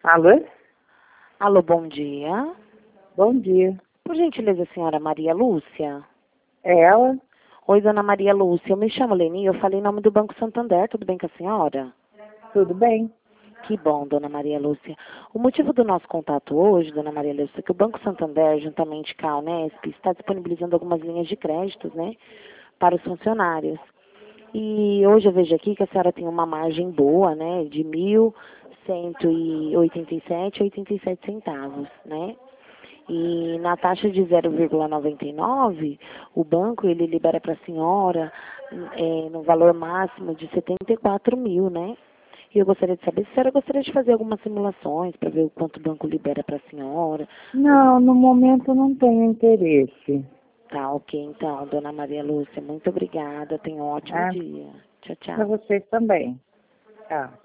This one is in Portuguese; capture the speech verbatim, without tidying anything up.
Alô? Alô, bom dia. Bom dia. Por gentileza, senhora Maria Lúcia? É ela? Oi, dona Maria Lúcia, eu me chamo Leni, eu falei em nome do Banco Santander, tudo bem com a senhora? Tudo bem? Que bom, dona Maria Lúcia. O motivo do nosso contato hoje, dona Maria Lúcia, é que o Banco Santander, juntamente com a Unesp, está disponibilizando algumas linhas de créditos, né, para os funcionários. E hoje eu vejo aqui que a senhora tem uma margem boa, né, de mil cento e oitenta e sete vírgula oitenta e sete centavos, né? E na taxa de zero vírgula noventa e nove, o banco ele libera para a senhora é, no valor máximo de setenta e quatro mil, né? E eu gostaria de saber se a senhora gostaria de fazer algumas simulações para ver o quanto o banco libera para a senhora. Não, no momento não tenho interesse. Tá, ok, então, dona Maria Lúcia, muito obrigada. Tenha um ótimo Ah, dia. Tchau, para tchau. vocês também. Tchau.